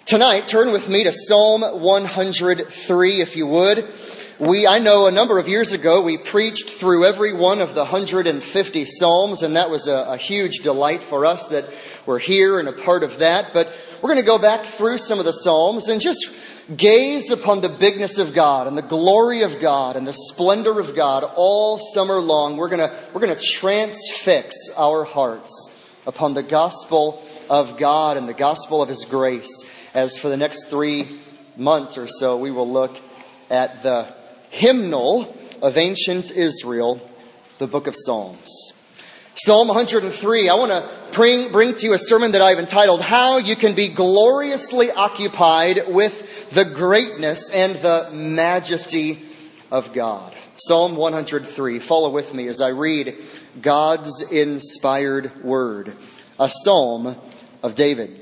Tonight, turn with me to Psalm 103, if you would. I know a number of years ago, we preached through every one of the 150 Psalms, and that was a huge delight for us that we're here and a part of that. But we're going to go back through some of the Psalms and just gaze upon the bigness of God and the glory of God and the splendor of God all summer long. We're going to transfix our hearts upon the gospel of God and the gospel of His grace. As for the next 3 months or so, we will look at the hymnal of ancient Israel, the book of Psalms. Psalm 103, I want to bring to you a sermon that I've entitled, How You Can Be Gloriously Occupied with the Greatness and the Majesty of God. Psalm 103, follow with me as I read God's inspired word, a psalm of David.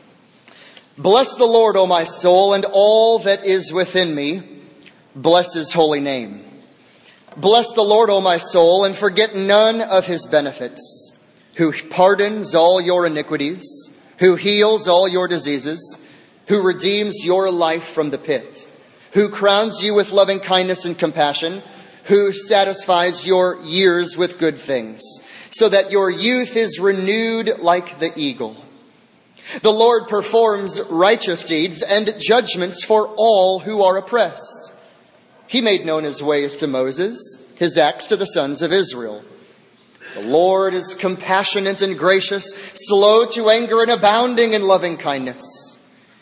Bless the Lord, O my soul, and all that is within me. Bless His holy name. Bless the Lord, O my soul, and forget none of His benefits, who pardons all your iniquities, who heals all your diseases, who redeems your life from the pit, who crowns you with loving kindness and compassion, who satisfies your years with good things, so that your youth is renewed like the eagle. The Lord performs righteous deeds and judgments for all who are oppressed. He made known His ways to Moses, His acts to the sons of Israel. The Lord is compassionate and gracious, slow to anger and abounding in loving kindness.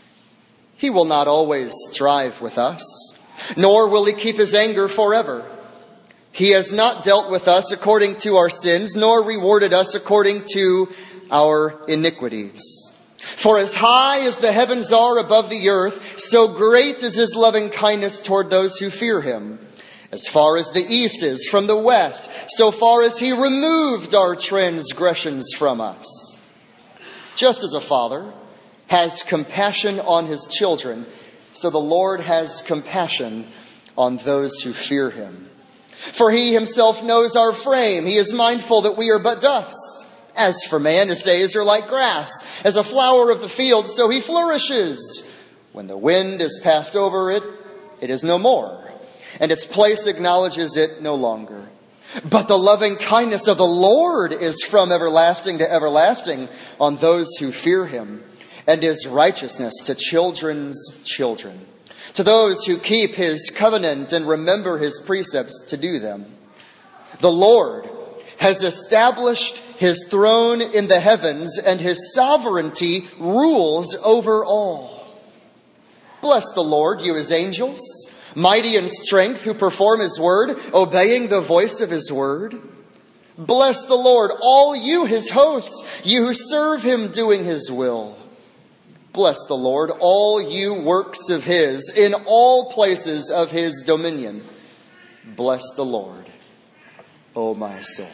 He will not always strive with us, nor will He keep His anger forever. He has not dealt with us according to our sins, nor rewarded us according to our iniquities. For as high as the heavens are above the earth, so great is His loving kindness toward those who fear Him. As far as the east is from the west, so far as He removed our transgressions from us. Just as a father has compassion on his children, so the Lord has compassion on those who fear Him. For He Himself knows our frame. He is mindful that we are but dust. As for man, his days are like grass. As a flower of the field, so he flourishes. When the wind has passed over it, it is no more, and its place acknowledges it no longer. But the loving kindness of the Lord is from everlasting to everlasting on those who fear Him, and His righteousness to children's children, to those who keep His covenant and remember His precepts to do them. The Lord has established His throne in the heavens, and His sovereignty rules over all. Bless the Lord, you His angels, mighty in strength, who perform His word, obeying the voice of His word. Bless the Lord, all you His hosts, you who serve Him doing His will. Bless the Lord, all you works of His, in all places of His dominion. Bless the Lord, O my soul.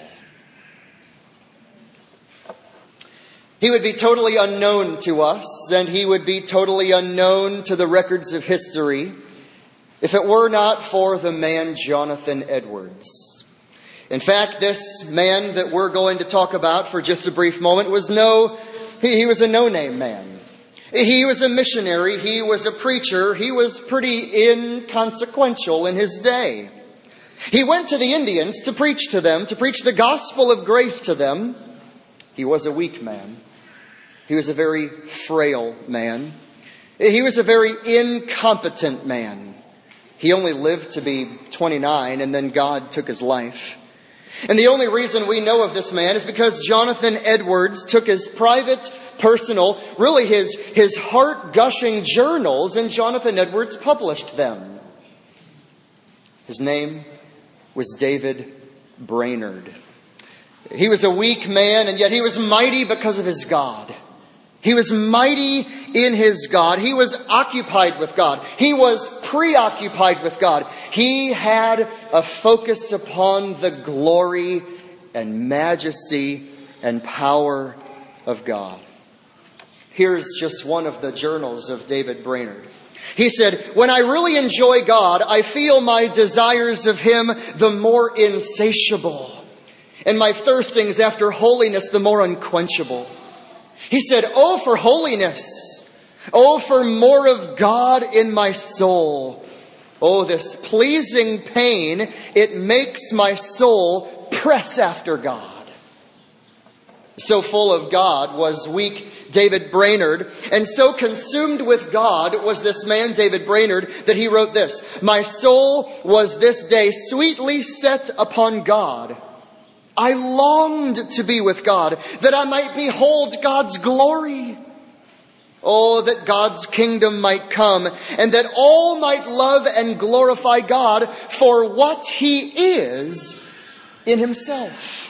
He would be totally unknown to us, and He would be totally unknown to the records of history if it were not for the man Jonathan Edwards. In fact, this man that we're going to talk about for just a brief moment he was a no-name man. He was a missionary. He was a preacher. He was pretty inconsequential in his day. He went to the Indians to preach to them, to preach the gospel of grace to them. He was a weak man. He was a very frail man. He was a very incompetent man. He only lived to be 29, and then God took his life. And the only reason we know of this man is because Jonathan Edwards took his private, personal, really his heart-gushing journals, and Jonathan Edwards published them. His name was David Brainerd. He was a weak man, and yet he was mighty because of his God. He was mighty in his God. He was occupied with God. He was preoccupied with God. He had a focus upon the glory and majesty and power of God. Here's just one of the journals of David Brainerd. He said, "When I really enjoy God, I feel my desires of Him the more insatiable, and my thirstings after holiness the more unquenchable. He said, oh, for holiness! Oh, for more of God in my soul. Oh, this pleasing pain, it makes my soul press after God. So full of God was weak David Brainerd, and so consumed with God was this man David Brainerd that he wrote this: "My soul was this day sweetly set upon God. I longed to be with God, that I might behold God's glory. Oh, that God's kingdom might come, and that all might love and glorify God for what He is in Himself."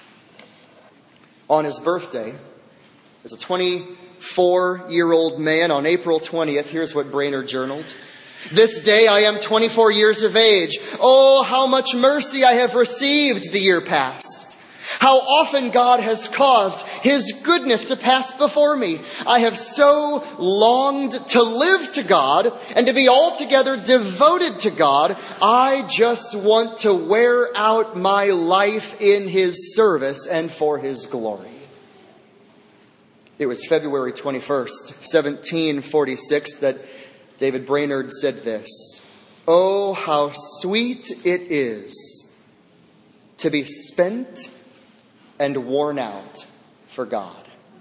On his birthday, as a 24-year-old man, on April 20th, here's what Brainerd journaled: "This day I am 24 years of age. Oh, how much mercy I have received the year past. How often God has caused His goodness to pass before me. I have so longed to live to God and to be altogether devoted to God. I just want to wear out my life in His service and for His glory." It was February 21st, 1746, that David Brainerd said this: "Oh, how sweet it is to be spent and worn out for God."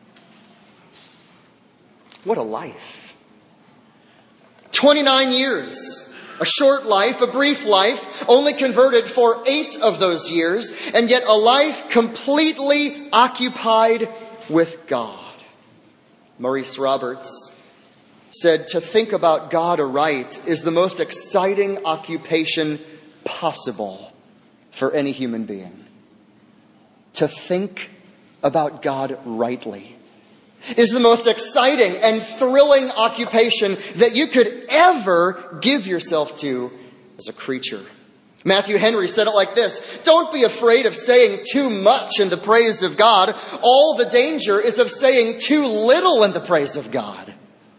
What a life. 29 years. A short life, a brief life, only converted for 8 of those years, and yet a life completely occupied with God. Maurice Roberts said, "To think about God aright is the most exciting occupation possible for any human being." To think about God rightly is the most exciting and thrilling occupation that you could ever give yourself to as a creature. Matthew Henry said it like this: "Don't be afraid of saying too much in the praise of God. All the danger is of saying too little in the praise of God."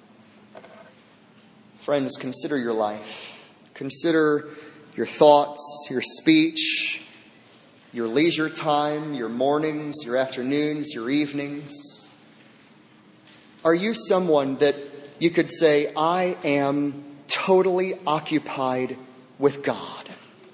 Friends, consider your life. Consider your thoughts, your speech, your leisure time, your mornings, your afternoons, your evenings. Are you someone that you could say, "I am totally occupied with God"?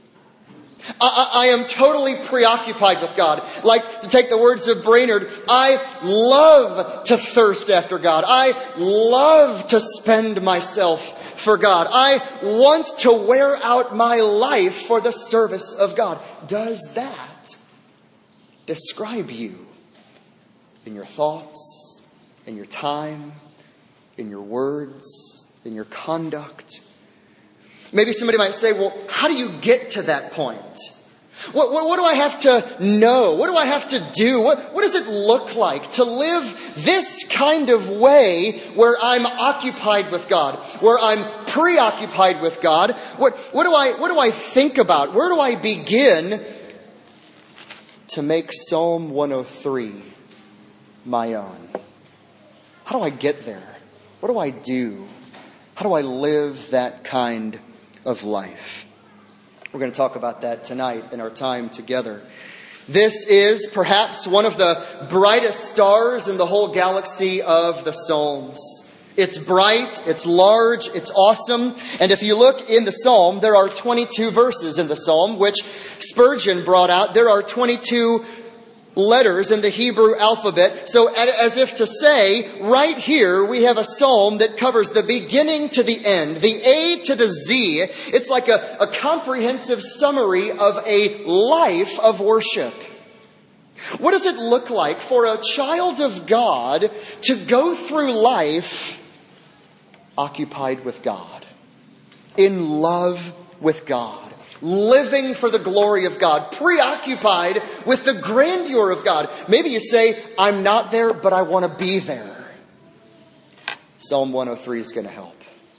I am totally preoccupied with God. Like, to take the words of Brainerd, I love to thirst after God. I love to spend myself for God. I want to wear out my life for the service of God. Does that describe you in your thoughts, in your time, in your words, in your conduct? Maybe somebody might say, "Well, how do you get to that point? What do I have to know? What do I have to do? What does it look like to live this kind of way where I'm occupied with God, where I'm preoccupied with God? What do I think about? Where do I begin to make Psalm 103 my own? How do I get there? What do I do? How do I live that kind of life?" We're going to talk about that tonight in our time together. This is perhaps one of the brightest stars in the whole galaxy of the Psalms. It's bright, it's large, it's awesome. And if you look in the Psalm, there are 22 verses in the Psalm, which Spurgeon brought out. There are 22 letters in the Hebrew alphabet. So as if to say, right here we have a psalm that covers the beginning to the end, the A to the Z. It's like a comprehensive summary of a life of worship. What does it look like for a child of God to go through life occupied with God, in love with God, living for the glory of God, preoccupied with the grandeur of God? Maybe you say, "I'm not there, but I want to be there." Psalm 103 is going to help.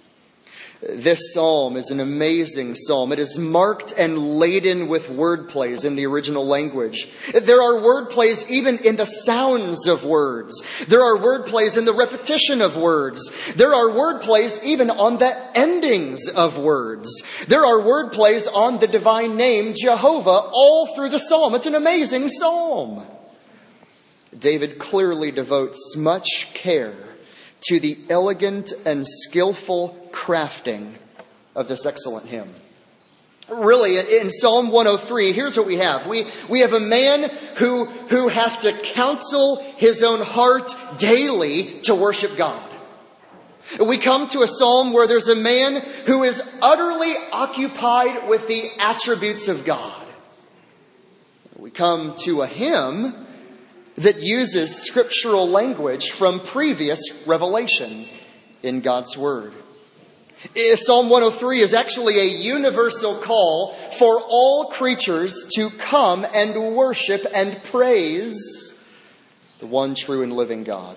This psalm is an amazing psalm. It is marked and laden with word plays in the original language. There are word plays even in the sounds of words. There are word plays in the repetition of words. There are word plays even on the endings of words. There are word plays on the divine name Jehovah all through the psalm. It's an amazing psalm. David clearly devotes much care to the elegant and skillful crafting of this excellent hymn. Really, in Psalm 103, here's what we have. We have a man who has to counsel his own heart daily to worship God. We come to a psalm where there's a man who is utterly occupied with the attributes of God. We come to a hymn that uses scriptural language from previous revelation in God's Word. Psalm 103 is actually a universal call for all creatures to come and worship and praise the one true and living God.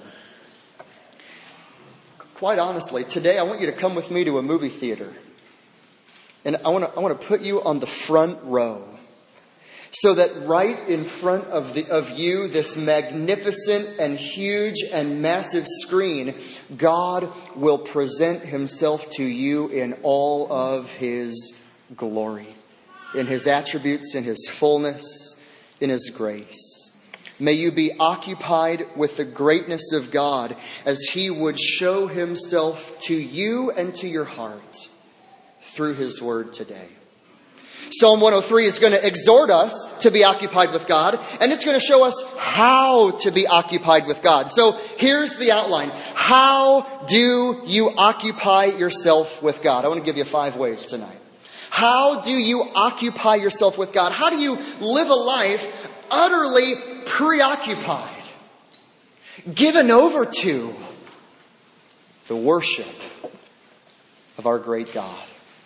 Quite honestly, today I want you to come with me to a movie theater. And I want to put you on the front row, so that right in front of you, this magnificent and huge and massive screen, God will present himself to you in all of his glory, in his attributes, in his fullness, in his grace. May you be occupied with the greatness of God as he would show himself to you and to your heart through his word today. Psalm 103 is going to exhort us to be occupied with God, and it's going to show us how to be occupied with God. So here's the outline. How do you occupy yourself with God? I want to give you 5 ways tonight. How do you occupy yourself with God? How do you live a life utterly preoccupied, given over to the worship of our great God?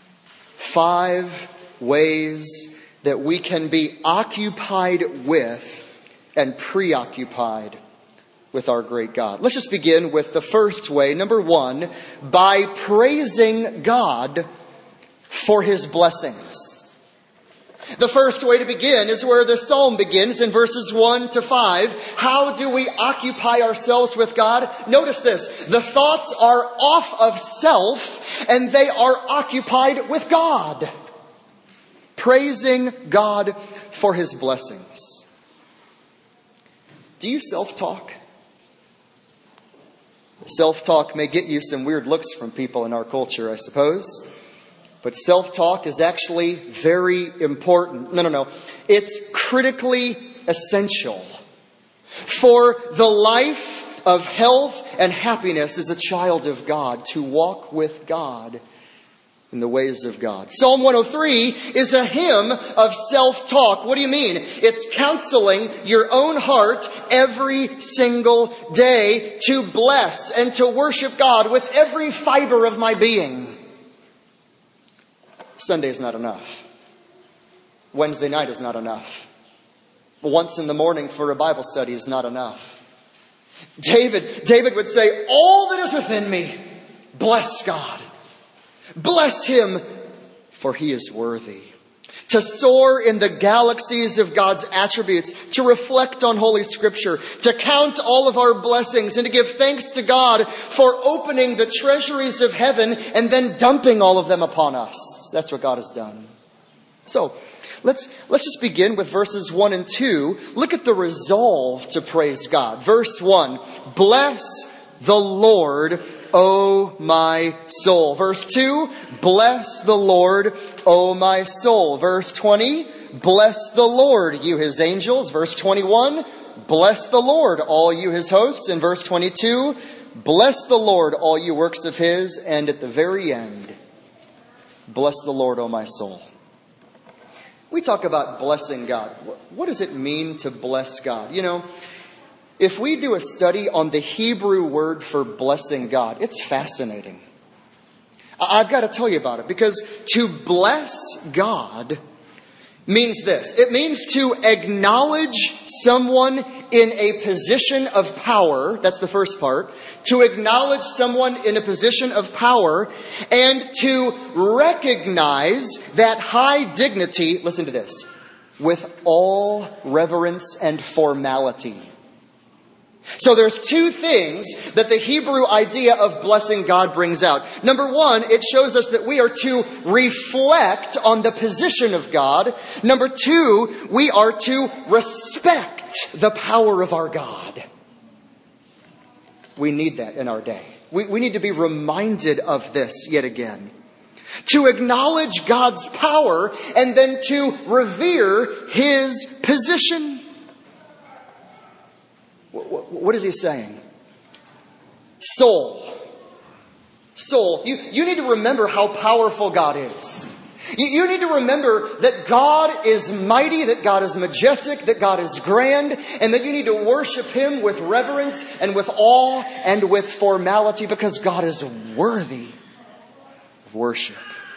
5 ways that we can be occupied with and preoccupied with our great God. Let's just begin with the first way. Number 1, by praising God for his blessings. The first way to begin is where the psalm begins in verses 1 to 5. How do we occupy ourselves with God? Notice this. The thoughts are off of self and they are occupied with God. Praising God for his blessings. Do you self-talk? Self-talk may get you some weird looks from people in our culture, I suppose. But self-talk is actually very important. No. It's critically essential for the life of health and happiness as a child of God, to walk with God in the ways of God. Psalm 103 is a hymn of self-talk. What do you mean? It's counseling your own heart every single day to bless and to worship God with every fiber of my being. Sunday is not enough. Wednesday night is not enough. Once in the morning for a Bible study is not enough. David would say, all that is within me, bless God. Bless him, for he is worthy. To soar in the galaxies of God's attributes, to reflect on Holy Scripture, to count all of our blessings, and to give thanks to God for opening the treasuries of heaven and then dumping all of them upon us. That's what God has done. So, let's just begin with verses 1 and 2. Look at the resolve to praise God. Verse 1, bless the Lord, O my soul. Verse 2, bless the Lord, O my soul. Verse 20, bless the Lord, you his angels. Verse 21, bless the Lord, all you his hosts. In verse 22, bless the Lord, all you works of his. And at the very end, bless the Lord, O my soul. We talk about blessing God. What does it mean to bless God? You know, if we do a study on the Hebrew word for blessing God, it's fascinating. I've got to tell you about it, because to bless God means this. It means to acknowledge someone in a position of power. That's the first part. To acknowledge someone in a position of power and to recognize that high dignity, listen to this, with all reverence and formality. So there's 2 things that the Hebrew idea of blessing God brings out. Number 1, it shows us that we are to reflect on the position of God. Number 2, we are to respect the power of our God. We need that in our day. We need to be reminded of this yet again. To acknowledge God's power and then to revere His position. What is he saying? Soul. You need to remember how powerful God is. You need to remember that God is mighty, that God is majestic, that God is grand, and that you need to worship Him with reverence and with awe and with formality because God is worthy of worship.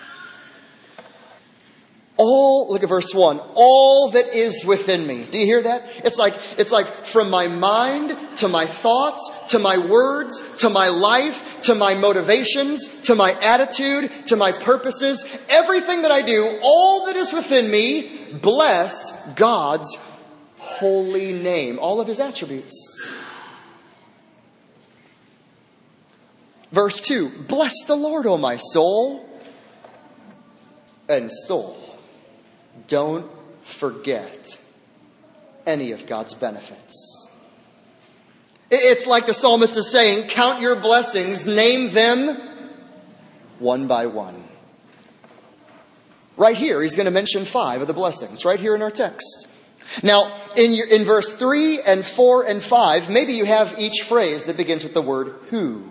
Look at verse 1. All that is within me. Do you hear that? It's like from my mind to my thoughts, to my words, to my life, to my motivations, to my attitude, to my purposes. Everything that I do, all that is within me, bless God's holy name. All of His attributes. Verse 2. Bless the Lord, O my soul. And soul. Don't forget any of God's benefits. It's like the psalmist is saying, count your blessings, name them one by one. Right here, he's going to mention 5 of the blessings, right here in our text. Now, in verse 3 and 4 and 5, maybe you have each phrase that begins with the word who.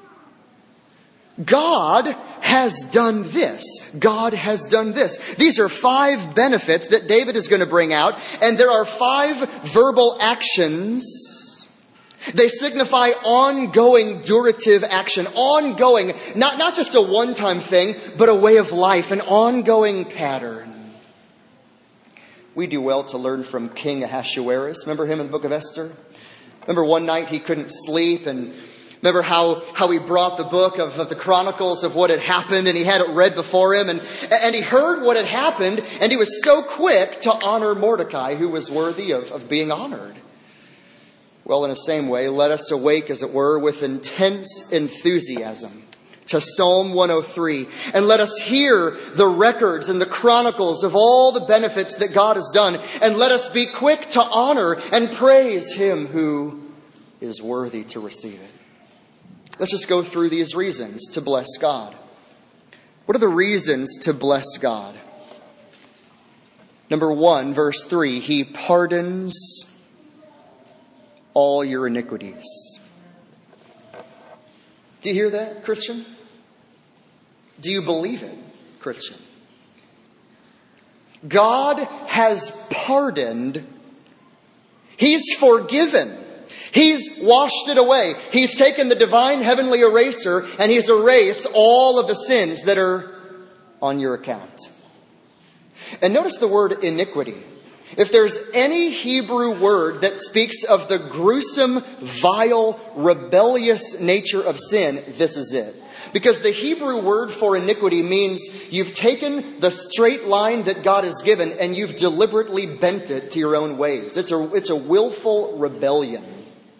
God has done this. God has done this. These are 5 benefits that David is going to bring out. And there are 5 verbal actions. They signify ongoing durative action. Ongoing, not just a one-time thing, but a way of life, an ongoing pattern. We do well to learn from King Ahasuerus. Remember him in the book of Esther? Remember one night he couldn't sleep and remember how he brought the book of the Chronicles of what had happened and he had it read before him and he heard what had happened and he was so quick to honor Mordecai who was worthy of being honored. Well, in the same way, let us awake, as it were, with intense enthusiasm to Psalm 103 and let us hear the records and the chronicles of all the benefits that God has done and let us be quick to honor and praise Him who is worthy to receive it. Let's just go through these reasons to bless God. What are the reasons to bless God? Number 1, verse 3, He pardons all your iniquities. Do you hear that, Christian? Do you believe it, Christian? God has pardoned. He's forgiven. He's washed it away. He's taken the divine heavenly eraser and He's erased all of the sins that are on your account. And notice the word iniquity. If there's any Hebrew word that speaks of the gruesome, vile, rebellious nature of sin, this is it. Because the Hebrew word for iniquity means you've taken the straight line that God has given and you've deliberately bent it to your own ways. It's a willful rebellion.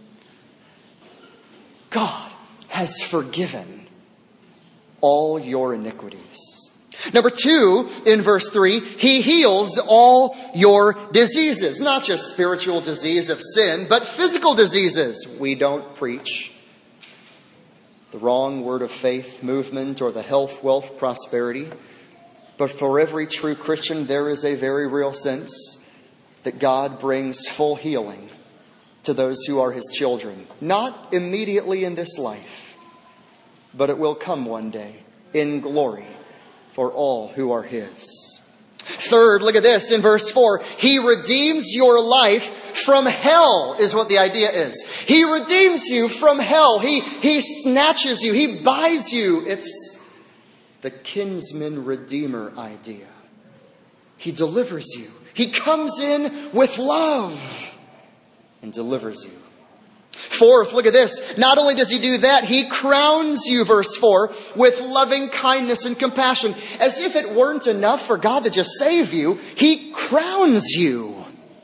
God has forgiven all your iniquities. Number 2, in verse 3, He heals all your diseases. Not just spiritual disease of sin, but physical diseases. We don't preach the wrong word of faith movement or the health, wealth, prosperity. But for every true Christian, there is a very real sense that God brings full healing to those who are His children. Not immediately in this life, but it will come one day in glory for all who are His. Third, look at this in verse 4. He redeems your life from hell is what the idea is. He redeems you from hell. He snatches you. He buys you. It's the kinsman redeemer idea. He delivers you. He comes in with love and delivers you. Fourth, look at this. Not only does He do that, He crowns you, verse 4, with loving kindness and compassion. As if it weren't enough for God to just save you, He crowns you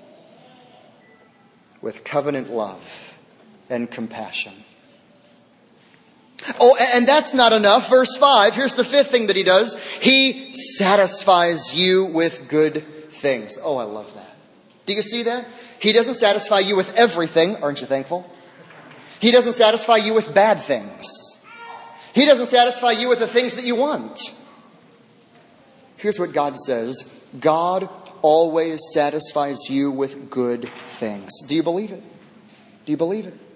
with covenant love and compassion. Oh, and that's not enough. Verse 5, here's the 5th thing that He does. He satisfies you with good things. Oh, I love that. Do you see that? He doesn't satisfy you with everything. Aren't you thankful? He doesn't satisfy you with bad things. He doesn't satisfy you with the things that you want. Here's what God says. God always satisfies you with good things. Do you believe it? Do you believe it?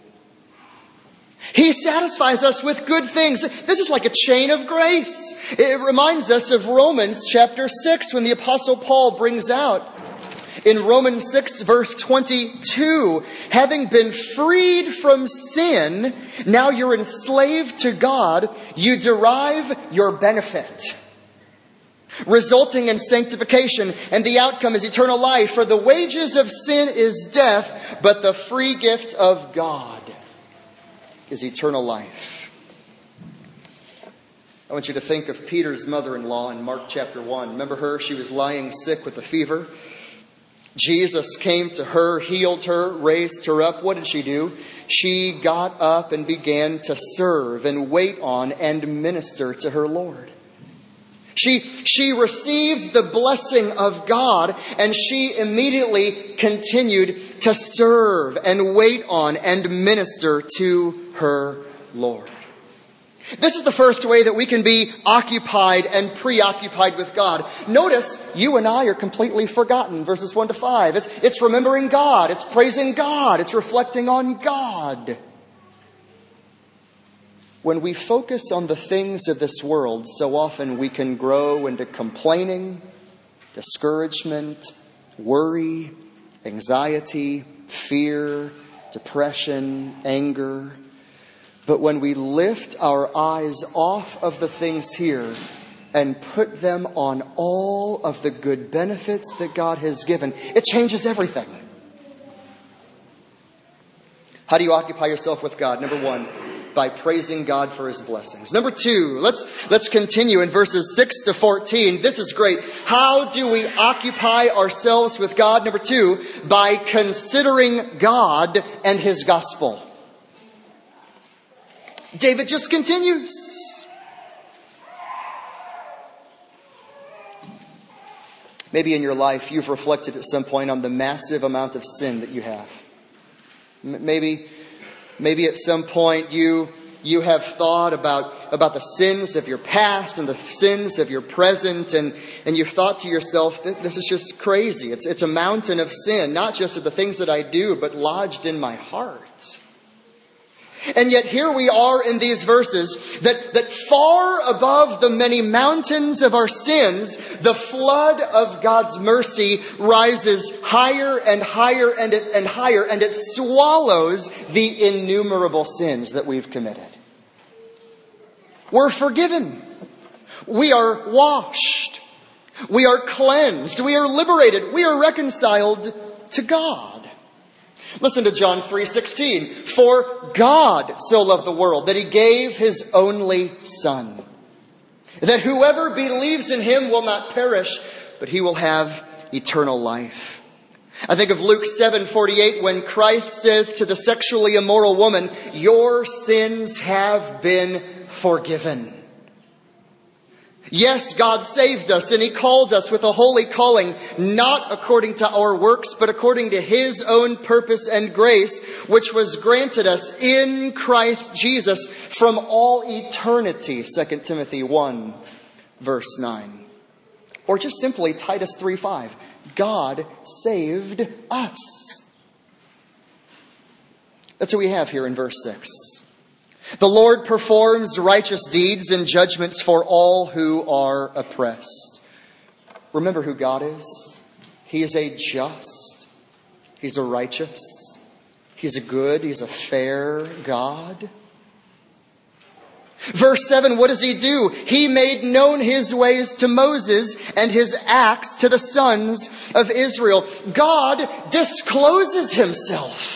He satisfies us with good things. This is like a chain of grace. It reminds us of Romans chapter 6 when the Apostle Paul brings out in Romans 6 verse 22, having been freed from sin, now you're enslaved to God, you derive your benefit, resulting in sanctification, and the outcome is eternal life. For the wages of sin is death, but the free gift of God is eternal life. I want you to think of Peter's mother-in-law in Mark chapter 1. Remember her? She was lying sick with a fever. Jesus came to her, healed her, raised her up. What did she do? She got up and began to serve and wait on and minister to her Lord. She received the blessing of God, and she immediately continued to serve and wait on and minister to her Lord. This is the first way that we can be occupied and preoccupied with God. Notice, you and I are completely forgotten. Verses 1 to 5. It's remembering God. It's praising God. It's reflecting on God. When we focus on the things of this world, so often we can grow into complaining, discouragement, worry, anxiety, fear, depression, anger. But when we lift our eyes off of the things here and put them on all of the good benefits that God has given, it changes everything. How do you occupy yourself with God? Number one, by praising God for His blessings. Number two, let's continue in verses 6 to 14. This is great. How do we occupy ourselves with God? Number two, by considering God and His gospel. David just continues. Maybe in your life you've reflected at some point on the massive amount of sin that you have. Maybe at some point you have thought about the sins of your past and the sins of your present, and you've thought to yourself, this is just crazy. It's a mountain of sin, not just of the things that I do, but lodged in my heart. And yet here we are in these verses that far above the many mountains of our sins, the flood of God's mercy rises higher and higher and higher, and it swallows the innumerable sins that we've committed. We're forgiven. We are washed. We are cleansed. We are liberated. We are reconciled to God. Listen to John 3:16. For God so loved the world that He gave His only Son, that whoever believes in Him will not perish, but he will have eternal life. I think of Luke 7:48 when Christ says to the sexually immoral woman, your sins have been forgiven. Yes, God saved us and He called us with a holy calling, not according to our works, but according to His own purpose and grace, which was granted us in Christ Jesus from all eternity. 2 Timothy 1, verse 9. Or just simply Titus 3:5. God saved us. That's what we have here in verse 6. The Lord performs righteous deeds and judgments for all who are oppressed. Remember who God is. He is a just. He's a righteous. He's a good. He's a fair God. Verse 7, what does He do? He made known His ways to Moses and His acts to the sons of Israel. God discloses Himself.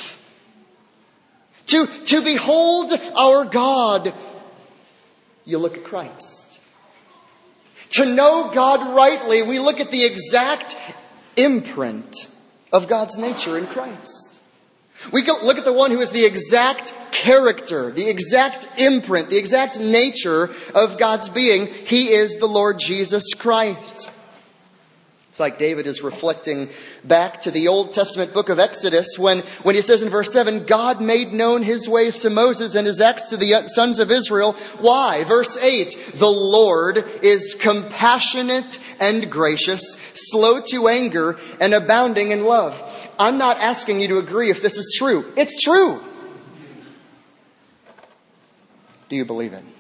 To behold our God, you look at Christ. To know God rightly, we look at the exact imprint of God's nature in Christ. We look at the one who is the exact character, the exact imprint, the exact nature of God's being. He is the Lord Jesus Christ. It's like David is reflecting back to the Old Testament book of Exodus when he says in verse 7, God made known his ways to Moses and his acts to the sons of Israel. Why? Verse 8, the Lord is compassionate and gracious, slow to anger, and abounding in love. I'm not asking you to agree if this is true. It's true. Do you believe it?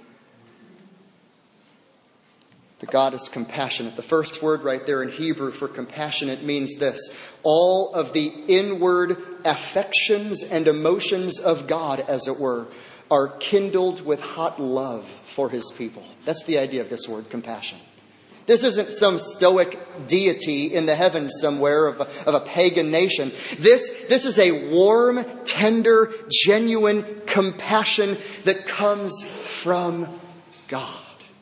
That God is compassionate. The first word right there in Hebrew for compassionate means this: all of the inward affections and emotions of God, as it were, are kindled with hot love for his people. That's the idea of this word, compassion. This isn't some stoic deity in the heavens somewhere of a pagan nation. This is a warm, tender, genuine compassion that comes from God.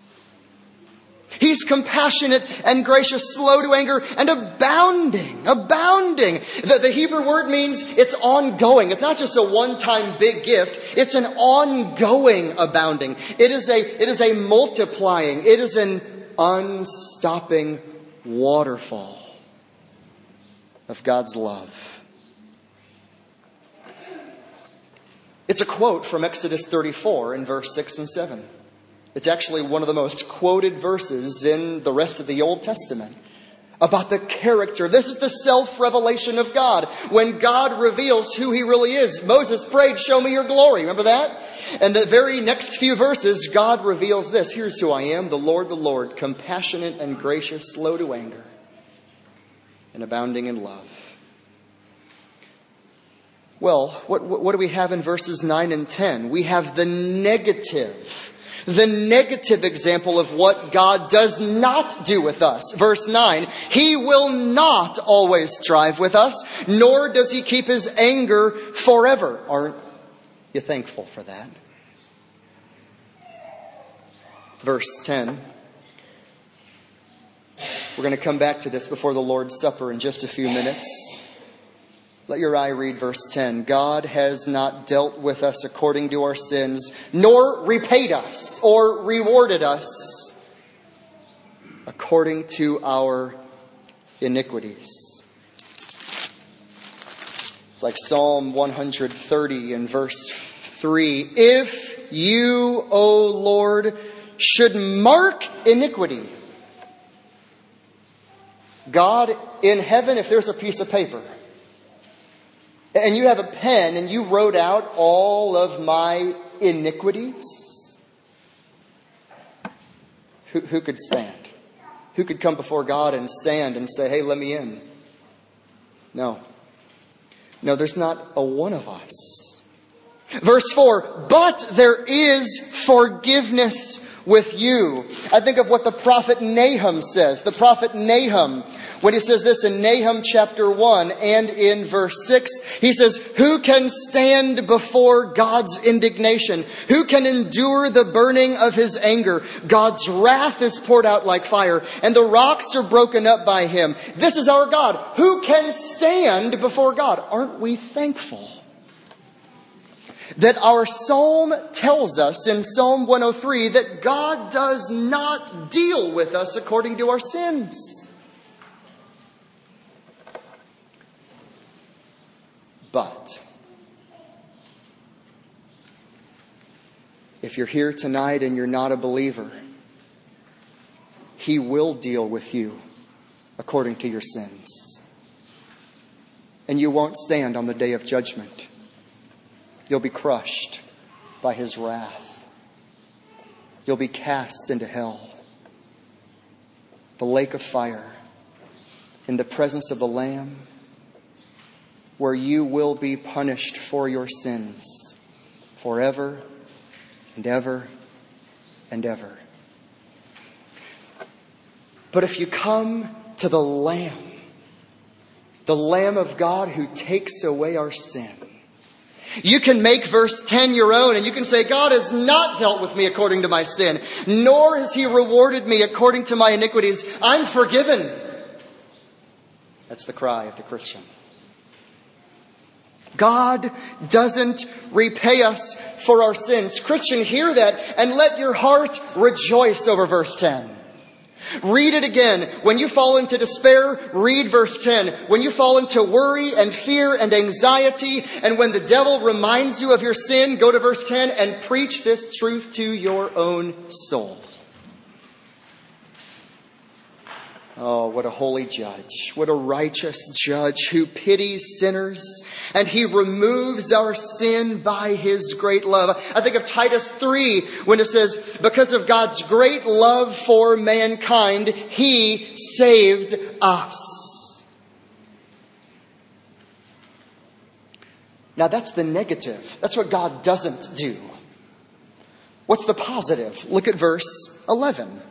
He's compassionate and gracious, slow to anger, and abounding. The Hebrew word means it's ongoing. It's not just a one-time big gift. It's an ongoing abounding. It is a multiplying. It is an unstopping waterfall of God's love. It's a quote from Exodus 34 in verse 6 and 7. It's actually one of the most quoted verses in the rest of the Old Testament about the character. This is the self-revelation of God. When God reveals who he really is. Moses prayed, show me your glory. Remember that? And the very next few verses, God reveals this. Here's who I am, the Lord, compassionate and gracious, slow to anger, and abounding in love. Well, what do we have in verses 9 and 10? We have the negative example of what God does not do with us. Verse 9, he will not always strive with us, nor does he keep his anger forever. Aren't you thankful for that? Verse 10. We're going to come back to this before the Lord's Supper in just a few minutes. Let your eye read verse 10. God has not dealt with us according to our sins, nor repaid us or rewarded us according to our iniquities. It's like Psalm 130 in verse 3. If you, O Lord, should mark iniquity. God in heaven, if there's a piece of paper, and you have a pen and you wrote out all of my iniquities, who could stand? Who could come before God and stand and say, hey, let me in? No, there's not a one of us. Verse 4, but there is forgiveness with you. I think of what the prophet Nahum says. The prophet Nahum, when he says this in Nahum chapter 1 and in verse 6, he says, who can stand before God's indignation? Who can endure the burning of his anger? God's wrath is poured out like fire, and the rocks are broken up by him. This is our God. Who can stand before God? Aren't we thankful that our psalm tells us in Psalm 103 that God does not deal with us according to our sins? But if you're here tonight and you're not a believer, he will deal with you according to your sins. And you won't stand on the day of judgment. You'll be crushed by his wrath. You'll be cast into hell, the lake of fire, in the presence of the Lamb, where you will be punished for your sins forever and ever and ever. But if you come to the Lamb of God who takes away our sin, you can make verse 10 your own, and you can say, God has not dealt with me according to my sin, nor has he rewarded me according to my iniquities. I'm forgiven. That's the cry of the Christian. God doesn't repay us for our sins. Christian, hear that and let your heart rejoice over verse 10. Read it again. When you fall into despair, read verse 10. When you fall into worry and fear and anxiety, and when the devil reminds you of your sin, go to verse 10 and preach this truth to your own soul. Oh, what a holy judge. What a righteous judge who pities sinners and he removes our sin by his great love. I think of Titus 3 when it says, because of God's great love for mankind, he saved us. Now that's the negative. That's what God doesn't do. What's the positive? Look at verse 11.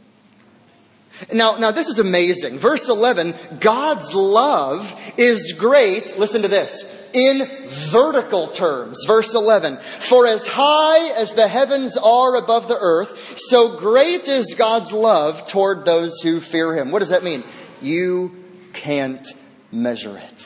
Now this is amazing. Verse 11, God's love is great, listen to this, in vertical terms. Verse 11, for as high as the heavens are above the earth, so great is God's love toward those who fear him. What does that mean? You can't measure it.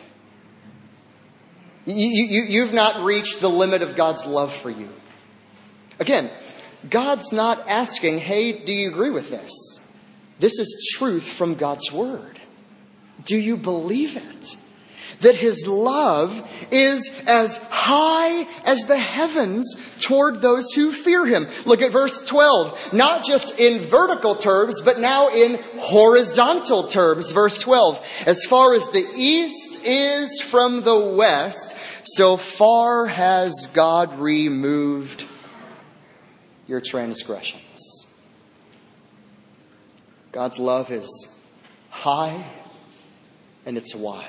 You've not reached the limit of God's love for you. Again, God's not asking, hey, do you agree with this? This is truth from God's Word. Do you believe it? That his love is as high as the heavens toward those who fear him. Look at verse 12. Not just in vertical terms, but now in horizontal terms. Verse 12. As far as the east is from the west, so far has God removed your transgressions. God's love is high and it's wide.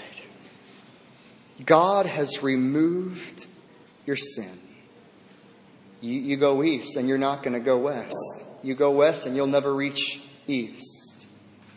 God has removed your sin. You go east and you're not going to go west. You go west and you'll never reach east.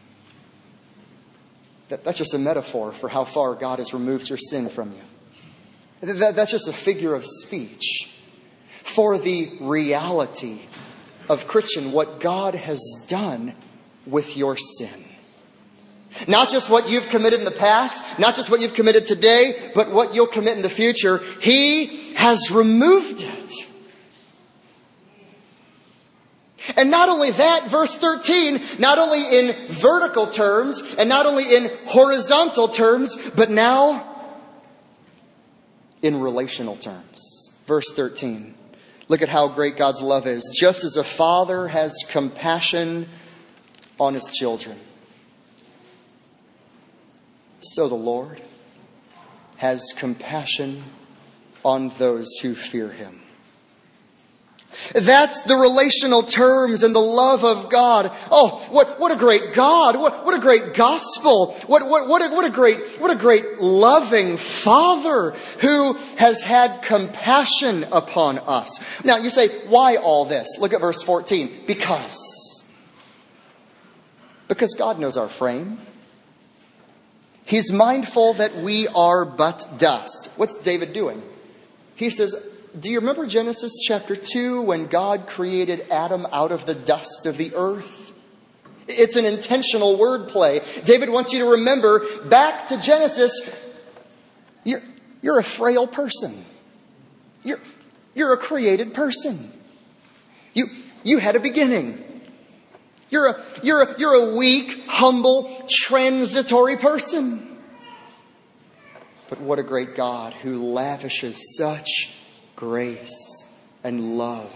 That's just a metaphor for how far God has removed your sin from you. That's just a figure of speech for the reality of Christian, what God has done with your sin. Not just what you've committed in the past, not just what you've committed today, but what you'll commit in the future. He has removed it. And not only that, verse 13, not only in vertical terms and not only in horizontal terms, but now in relational terms. Verse 13. Look at how great God's love is. Just as a father has compassion on his children, so the Lord has compassion on those who fear him. That's the relational terms and the love of God. Oh, what a great God. What a great gospel. What a great loving Father who has had compassion upon us. Now you say, why all this? Look at verse 14. Because God knows our frame. He's mindful that we are but dust. What's David doing? He says, do you remember Genesis chapter 2 when God created Adam out of the dust of the earth? It's an intentional wordplay. David wants you to remember back to Genesis. You're a frail person. You're a created person. You had a beginning. You're a weak, humble, transitory person. But what a great God who lavishes such grace and love.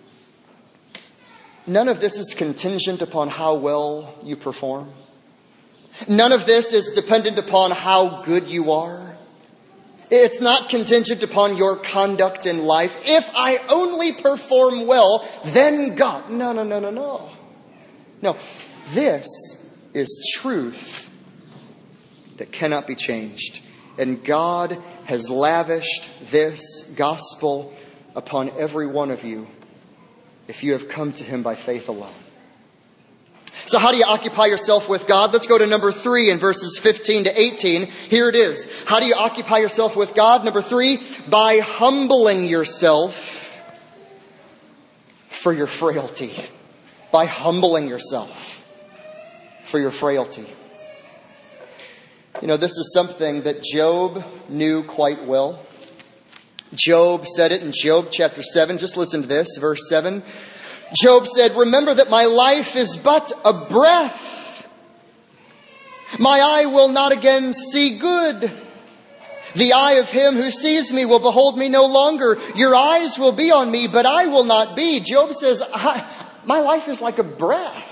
None of this is contingent upon how well you perform. None of this is dependent upon how good you are. It's not contingent upon your conduct in life. If I only perform well, then God. No. No, this is truth that cannot be changed. And God has lavished this gospel upon every one of you if you have come to him by faith alone. So how do you occupy yourself with God? Let's go to number 3 in verses 15 to 18. Here it is. How do you occupy yourself with God? Number 3, by humbling yourself for your frailty. By humbling yourself for your frailty. You know, this is something that Job knew quite well. Job said it in Job chapter 7. Just listen to this, verse 7. Job said, remember that my life is but a breath. My eye will not again see good. The eye of him who sees me will behold me no longer. Your eyes will be on me, but I will not be. Job says, my life is like a breath.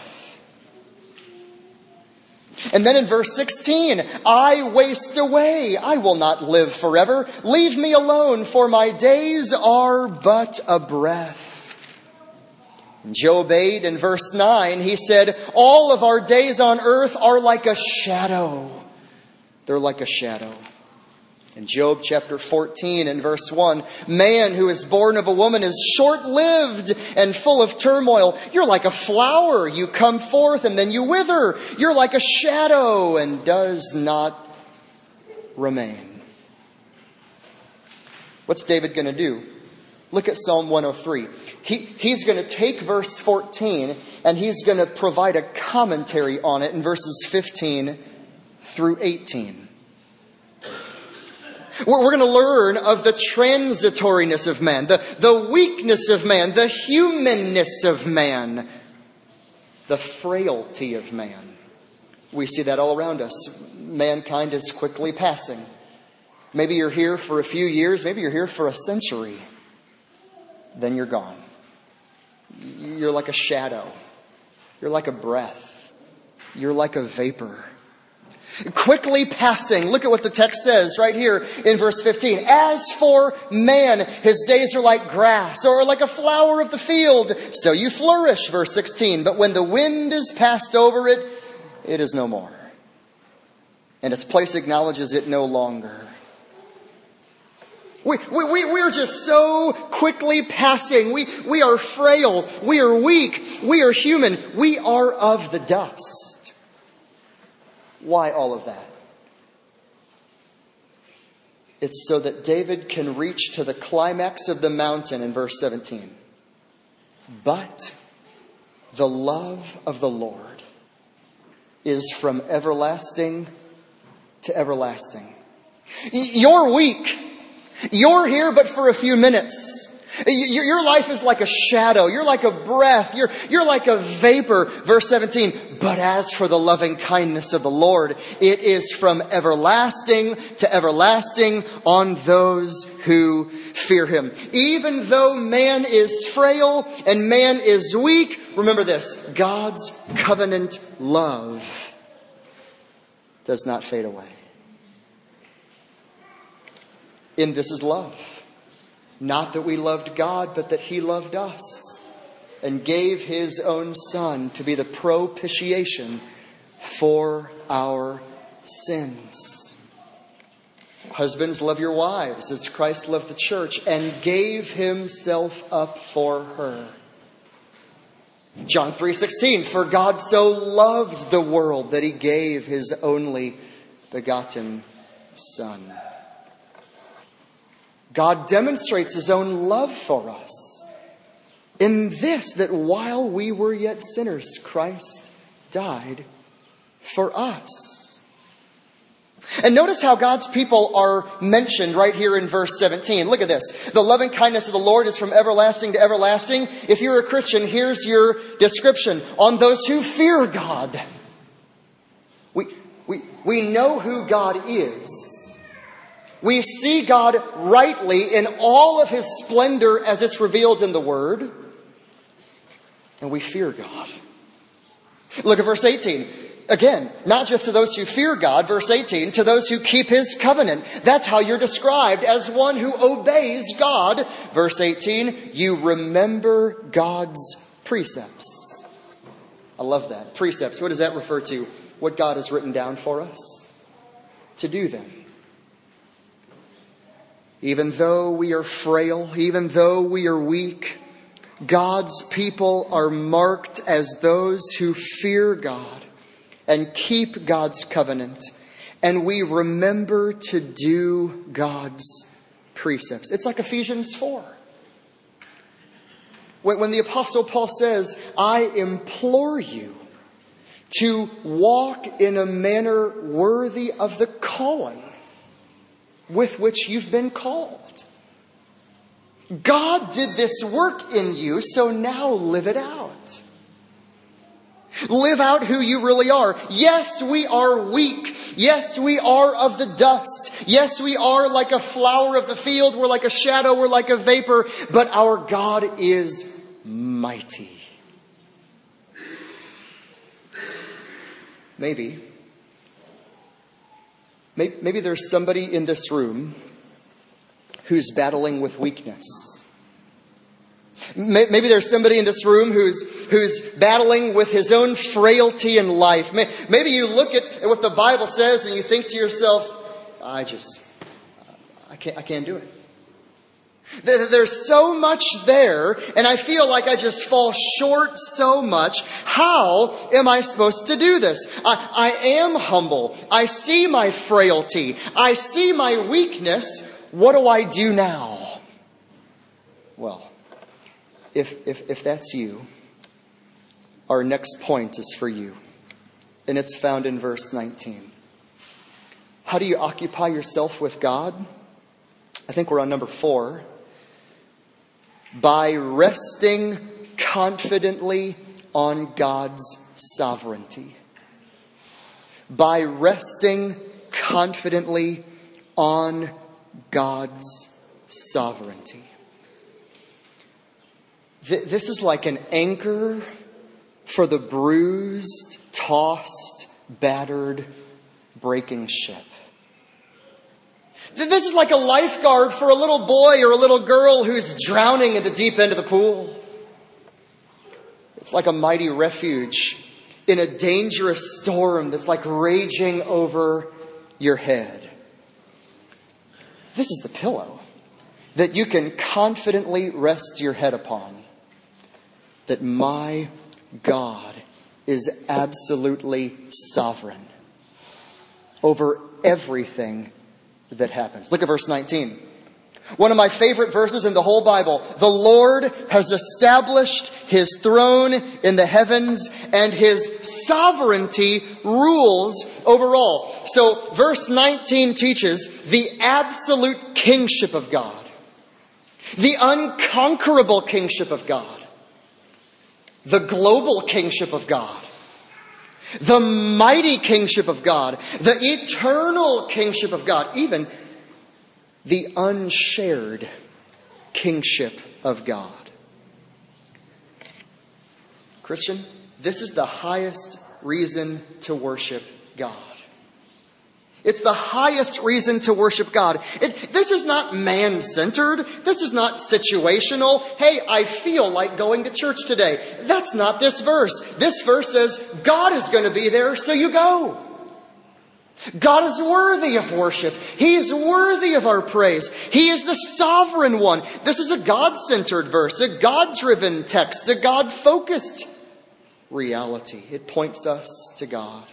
And then in verse 16, I waste away. I will not live forever. Leave me alone, for my days are but a breath. Job 8 in verse 9, he said, all of our days on earth are like a shadow. They're like a shadow. In Job chapter 14 and verse 1, man who is born of a woman is short-lived and full of turmoil. You're like a flower. You come forth and then you wither. You're like a shadow and does not remain. What's David going to do? Look at Psalm 103. He's going to take verse 14 and he's going to provide a commentary on it in verses 15 through 18. We're going to learn of the transitoriness of man, the weakness of man, the humanness of man, the frailty of man. We see that all around us. Mankind is quickly passing. Maybe you're here for a few years, maybe you're here for a century. Then you're gone. You're like a shadow. You're like a breath. You're like a vapor. Quickly passing. Look at what the text says right here in verse 15. As for man, his days are like grass or like a flower of the field. So you flourish, verse 16. But when the wind is passed over it, it is no more. And its place acknowledges it no longer. We're just so quickly passing. We are frail. We are weak. We are human. We are of the dust. Why all of that? It's so that David can reach to the climax of the mountain in verse 17. But the love of the Lord is from everlasting to everlasting. You're weak. You're here but for a few minutes. Your life is like a shadow. You're like a breath. You're like a vapor. Verse 17. But as for the loving kindness of the Lord, it is from everlasting to everlasting on those who fear him. Even though man is frail and man is weak, remember this: God's covenant love does not fade away. In this is love. Not that we loved God, but that he loved us and gave his own Son to be the propitiation for our sins. Husbands, love your wives as Christ loved the church and gave himself up for her. John 3:16, for God so loved the world that he gave his only begotten Son. God demonstrates his own love for us in this, that while we were yet sinners, Christ died for us. And notice how God's people are mentioned right here in verse 17. Look at this. The loving kindness of the Lord is from everlasting to everlasting. If you're a Christian, here's your description. On those who fear God. We know who God is. We see God rightly in all of his splendor as it's revealed in the Word. And we fear God. Look at verse 18. Again, not just to those who fear God, verse 18, to those who keep his covenant. That's how you're described, as one who obeys God. Verse 18, you remember God's precepts. I love that. Precepts, what does that refer to? What God has written down for us. To do them. Even though we are frail, even though we are weak, God's people are marked as those who fear God and keep God's covenant. And we remember to do God's precepts. It's like Ephesians 4. When the Apostle Paul says, I implore you to walk in a manner worthy of the calling with which you've been called. God did this work in you, so now live it out. Live out who you really are. Yes, we are weak. Yes, we are of the dust. Yes, we are like a flower of the field. We're like a shadow. We're like a vapor. But our God is mighty. Maybe there's somebody in this room who's battling with weakness. Maybe there's somebody in this room who's battling with his own frailty in life. Maybe you look at what the Bible says and you think to yourself, I can't do it. There's so much there, and I feel like I just fall short so much. How am I supposed to do this? I am humble. I see my frailty. I see my weakness. What do I do now? Well, if that's you, our next point is for you. And it's found in verse 19. How do you occupy yourself with God? I think we're on number 4. By resting confidently on God's sovereignty. By resting confidently on God's sovereignty. This is like an anchor for the bruised, tossed, battered, breaking ship. This is like a lifeguard for a little boy or a little girl who's drowning in the deep end of the pool. It's like a mighty refuge in a dangerous storm that's like raging over your head. This is the pillow that you can confidently rest your head upon. That my God is absolutely sovereign over everything that happens. Look at verse 19. One of my favorite verses in the whole Bible. The Lord has established His throne in the heavens, and His sovereignty rules over all. So verse 19 teaches the absolute kingship of God. The unconquerable kingship of God. The global kingship of God. The mighty kingship of God. The eternal kingship of God. Even the unshared kingship of God. Christian, this is the highest reason to worship God. It's the highest reason to worship God. This is not man-centered. This is not situational. Hey, I feel like going to church today. That's not this verse. This verse says God is going to be there, so you go. God is worthy of worship. He is worthy of our praise. He is the sovereign one. This is a God-centered verse, a God-driven text, a God-focused reality. It points us to God.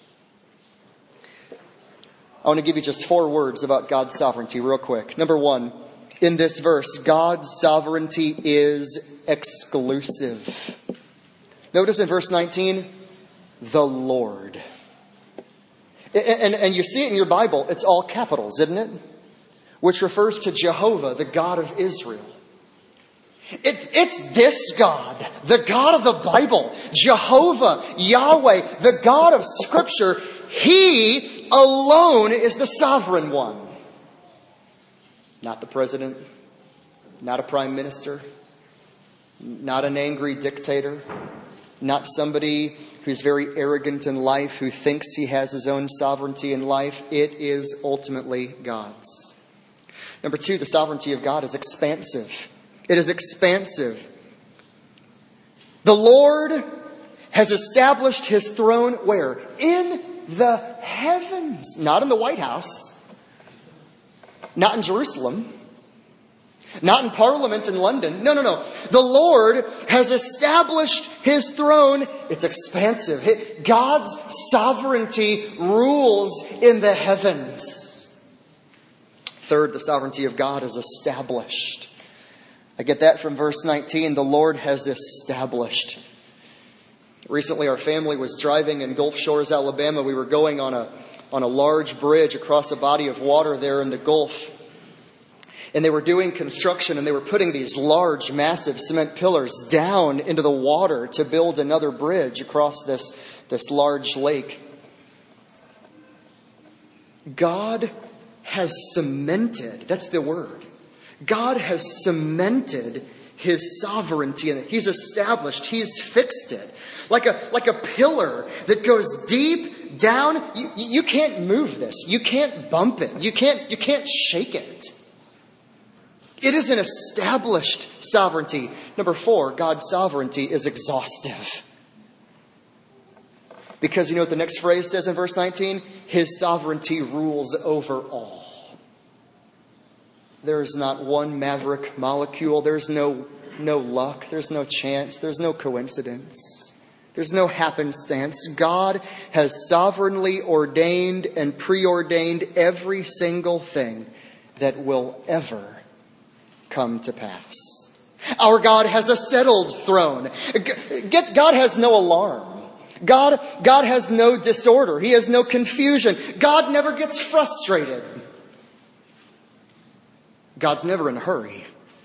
I want to give you just 4 words about God's sovereignty real quick. Number 1, in this verse, God's sovereignty is exclusive. Notice in verse 19, the Lord. And you see it in your Bible, it's all capitals, isn't it? Which refers to Jehovah, the God of Israel. It's this God, the God of the Bible, Jehovah, Yahweh, the God of Scripture. He alone is the sovereign one. Not the president, not a prime minister, not an angry dictator, not somebody who's very arrogant in life, who thinks he has his own sovereignty in life. It is ultimately God's. Number 2, the sovereignty of God is expansive. It is expansive. The Lord has established His throne where? In the heavens. Not in the White House. Not in Jerusalem. Not in Parliament in London. No. The Lord has established His throne. It's expansive. God's sovereignty rules in the heavens. Third, the sovereignty of God is established. I get that from verse 19. The Lord has established. Recently, our family was driving in Gulf Shores, Alabama. We were going on a large bridge across a body of water there in the Gulf. And they were doing construction, and they were putting these large, massive cement pillars down into the water to build another bridge across this large lake. God has cemented, that's the word. God has cemented His sovereignty, and He's established, He's fixed it. Like a pillar that goes deep down. You can't move this. You can't bump it. You can't shake it. It is an established sovereignty. Number 4, God's sovereignty is exhaustive. Because you know what the next phrase says in verse 19? His sovereignty rules over all. There is not one maverick molecule. There's no luck. There's no chance. There's no coincidence. There's no happenstance. God has sovereignly ordained and preordained every single thing that will ever come to pass. Our God has a settled throne. God has no alarm. God has no disorder. He has no confusion. God never gets frustrated. God's never in a hurry.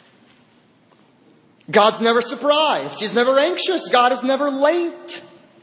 God's never surprised. He's never anxious. God is never late.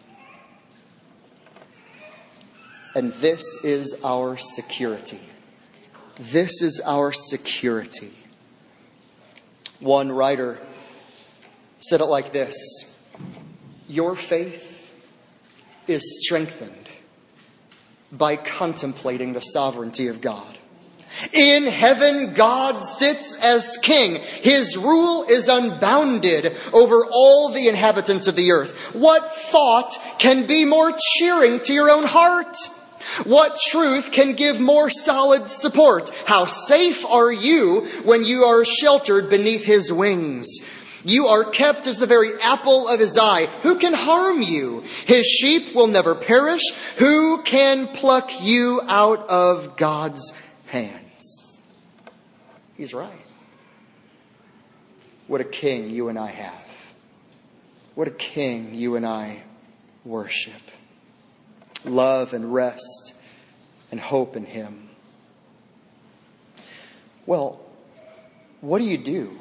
And this is our security. This is our security. One writer said it like this: your faith is strengthened by contemplating the sovereignty of God. In heaven, God sits as king. His rule is unbounded over all the inhabitants of the earth. What thought can be more cheering to your own heart? What truth can give more solid support? How safe are you when you are sheltered beneath His wings? You are kept as the very apple of His eye. Who can harm you? His sheep will never perish. Who can pluck you out of God's hands? He's right. What a king you and I have. What a king you and I worship. Love and rest and hope in Him. Well, what do you do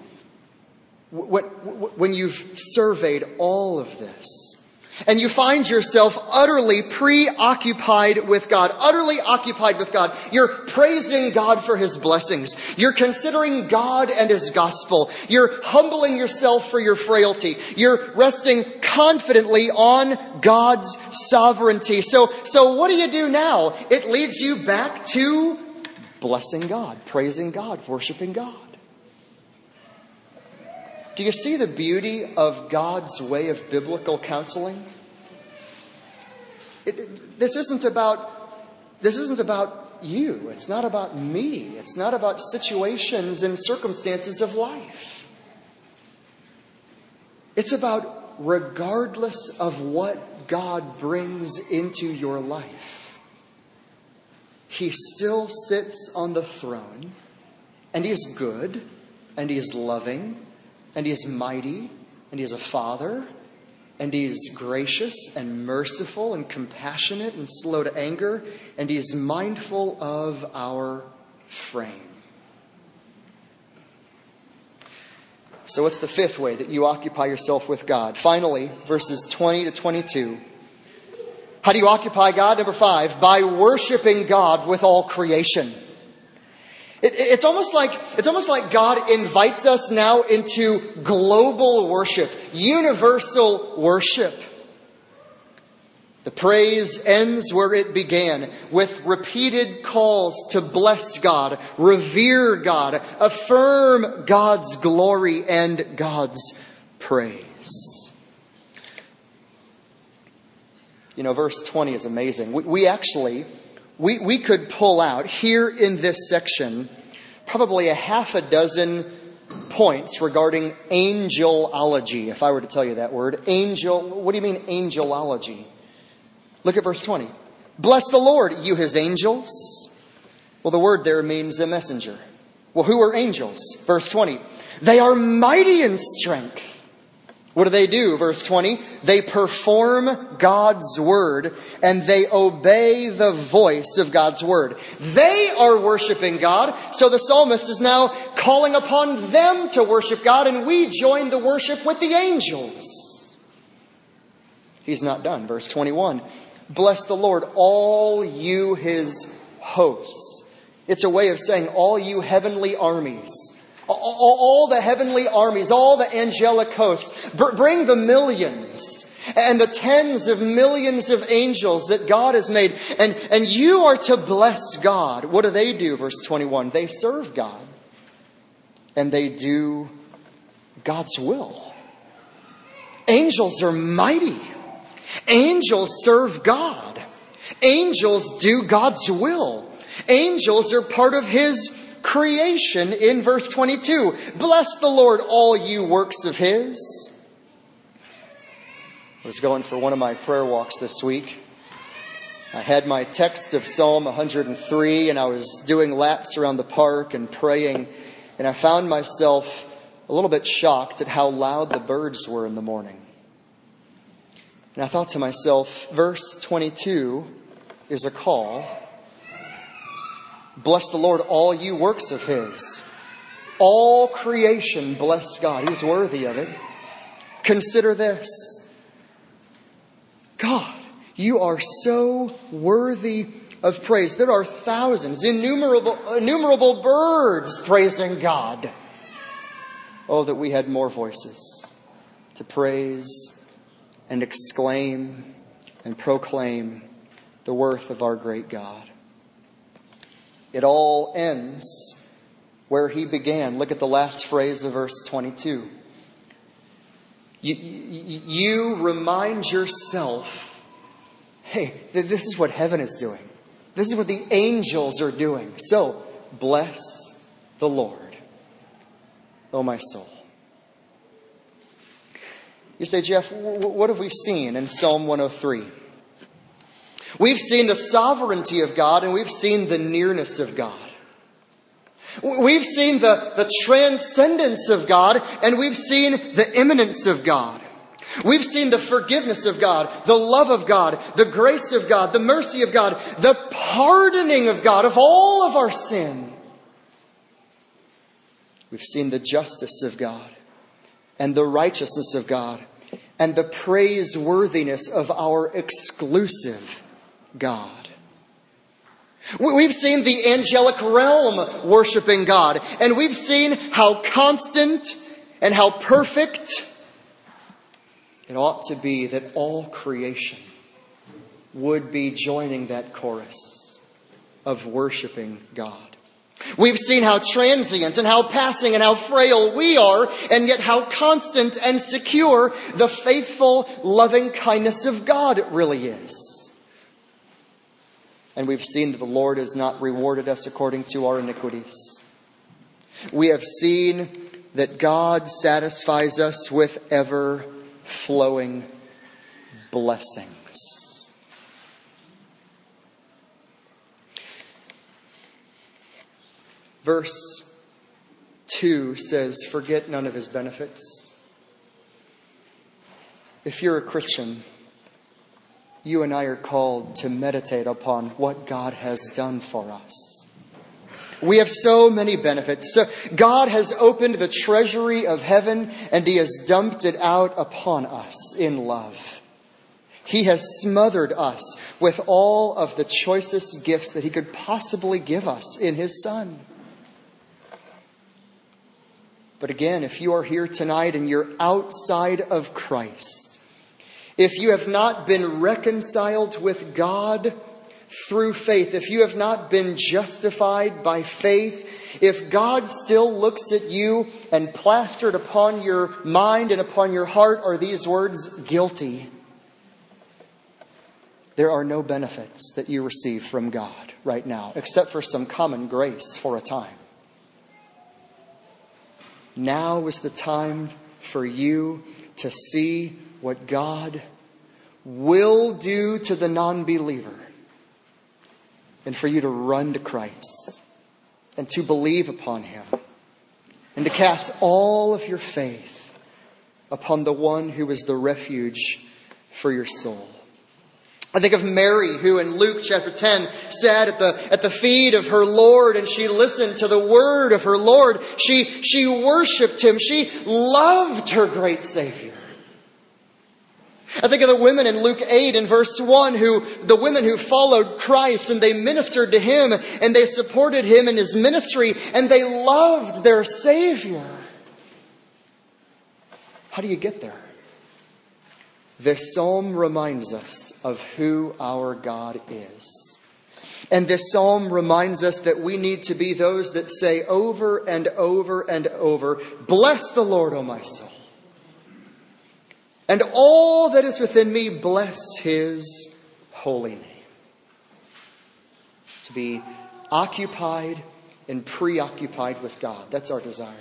when you've surveyed all of this and you find yourself utterly preoccupied with God, utterly occupied with God? You're praising God for His blessings. You're considering God and His gospel. You're humbling yourself for your frailty. You're resting confidently on God's sovereignty. So what do you do now? It leads you back to blessing God, praising God, worshiping God. Do you see the beauty of God's way of biblical counseling? This isn't about you. It's not about me. It's not about situations and circumstances of life. It's about regardless of what God brings into your life, He still sits on the throne, and He's good, and He's loving, and He is mighty, and He is a Father, and He is gracious and merciful and compassionate and slow to anger, and He is mindful of our frame. So what's the 5th way that you occupy yourself with God? Finally, verses 20 to 22. How do you occupy God? Number 5, by worshiping God with all creation. It's almost like God invites us now into global worship, universal worship. The praise ends where it began, with repeated calls to bless God, revere God, affirm God's glory and God's praise. You know, verse 20 is amazing. We could pull out here in this section probably a half a dozen points regarding angelology, if I were to tell you that word. Angel, what do you mean angelology? Look at verse 20. Bless the Lord, you His angels. Well, the word there means a messenger. Well, who are angels? Verse 20. They are mighty in strength. What do? Verse 20. They perform God's word and they obey the voice of God's word. They are worshiping God. So the psalmist is now calling upon them to worship God, and we join the worship with the angels. He's not done. Verse 21. Bless the Lord, all you his hosts. It's a way of saying all you heavenly armies. All the heavenly armies, all the angelic hosts. Bring the millions and the tens of millions of angels that God has made. And you are to bless God. What do? Verse 21. They serve God. And they do God's will. Angels are mighty. Angels serve God. Angels do God's will. Angels are part of his creation in verse 22. Bless the Lord, all you works of his. I was going for one of my prayer walks this week. I had my text of Psalm 103, and I was doing laps around the park and praying, and I found myself a little bit shocked at how loud the birds were in the morning. And I thought to myself, verse 22 is a call. Bless the Lord, all you works of his. All creation bless God. He's worthy of it. Consider this. God, you are so worthy of praise. There are thousands, innumerable birds praising God. Oh, that we had more voices to praise and exclaim and proclaim the worth of our great God. It all ends where he began. Look at the last phrase of verse 22. You remind yourself, hey, this is what heaven is doing. This is what the angels are doing. So, bless the Lord, oh my soul. You say, Jeff, what have we seen in Psalm 103? We've seen the sovereignty of God, and we've seen the nearness of God. We've seen the transcendence of God, and we've seen the immanence of God. We've seen the forgiveness of God, the love of God, the grace of God, the mercy of God, the pardoning of God of all of our sin. We've seen the justice of God and the righteousness of God and the praiseworthiness of our exclusive God. We've seen the angelic realm worshiping God, and we've seen how constant and how perfect it ought to be that all creation would be joining that chorus of worshiping God. We've seen how transient and how passing and how frail we are, and yet how constant and secure the faithful, loving kindness of God really is. And we've seen that the Lord has not rewarded us according to our iniquities. We have seen that God satisfies us with ever-flowing blessings. Verse 2 says, forget none of his benefits. If you're a Christian, you and I are called to meditate upon what God has done for us. We have so many benefits. So God has opened the treasury of heaven, and he has dumped it out upon us in love. He has smothered us with all of the choicest gifts that he could possibly give us in his Son. But again, if you are here tonight and you're outside of Christ, if you have not been reconciled with God through faith, if you have not been justified by faith, if God still looks at you and plastered upon your mind and upon your heart are these words, guilty, there are no benefits that you receive from God right now, except for some common grace for a time. Now is the time for you to see what God will do to the non-believer, and for you to run to Christ and to believe upon him and to cast all of your faith upon the one who is the refuge for your soul. I think of Mary, who in Luke chapter 10 sat at the feet of her Lord, and she listened to the word of her Lord. She worshiped Him. She loved her great Savior. I think of the women in Luke 8 and verse 1, the women who followed Christ, and they ministered to Him, and they supported Him in His ministry, and they loved their Savior. How do you get there? This psalm reminds us of who our God is. And this psalm reminds us that we need to be those that say over and over and over, "Bless the Lord, O my soul. And all that is within me, bless His holy name." To be occupied and preoccupied with God. That's our desire.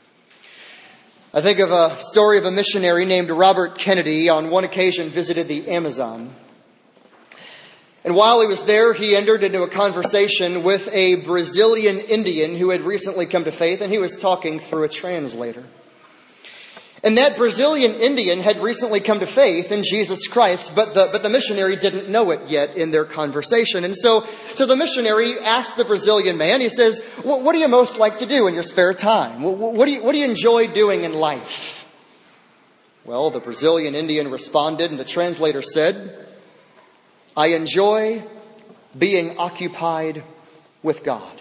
I think of a story of a missionary named Robert Kennedy. On one occasion visited the Amazon. And while he was there, he entered into a conversation with a Brazilian Indian who had recently come to faith, and he was talking through a translator. And that Brazilian Indian had recently come to faith in Jesus Christ, but the missionary didn't know it yet in their conversation. And so the missionary asked the Brazilian man, he says, what do you most like to do in your spare time? What do you enjoy doing in life? Well, the Brazilian Indian responded, and the translator said, "I enjoy being occupied with God."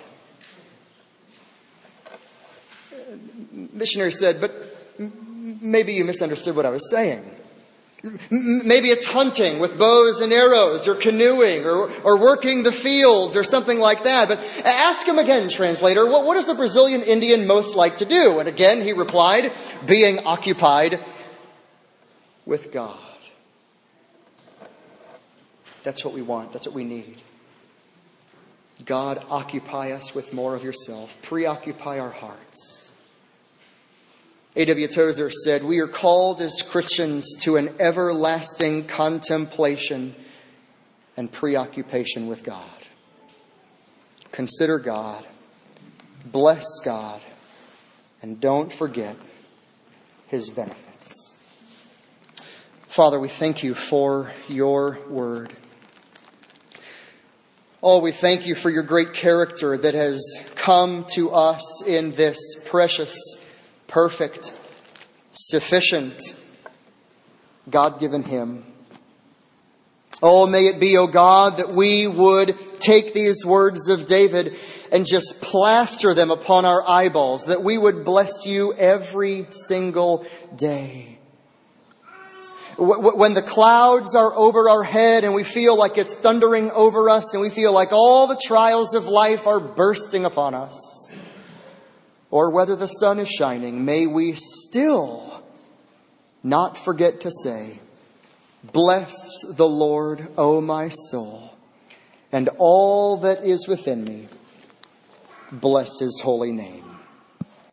Missionary said, "But maybe you misunderstood what I was saying. Maybe it's hunting with bows and arrows, or canoeing, or working the fields, or something like that. But ask him again, translator, what does the Brazilian Indian most like to do?" And again he replied, "Being occupied with God." That's what we want. That's what we need. God, occupy us with more of yourself. Preoccupy our hearts. A.W. Tozer said, "We are called as Christians to an everlasting contemplation and preoccupation with God." Consider God, bless God, and don't forget His benefits. Father, we thank you for your word. Oh, we thank you for your great character that has come to us in this precious, perfect, sufficient, God-given hymn. Oh, may it be, O God, that we would take these words of David and just plaster them upon our eyeballs, that we would bless you every single day. When the clouds are over our head and we feel like it's thundering over us and we feel like all the trials of life are bursting upon us, or whether the sun is shining, may we still not forget to say, "Bless the Lord, O my soul, and all that is within me, bless His holy name."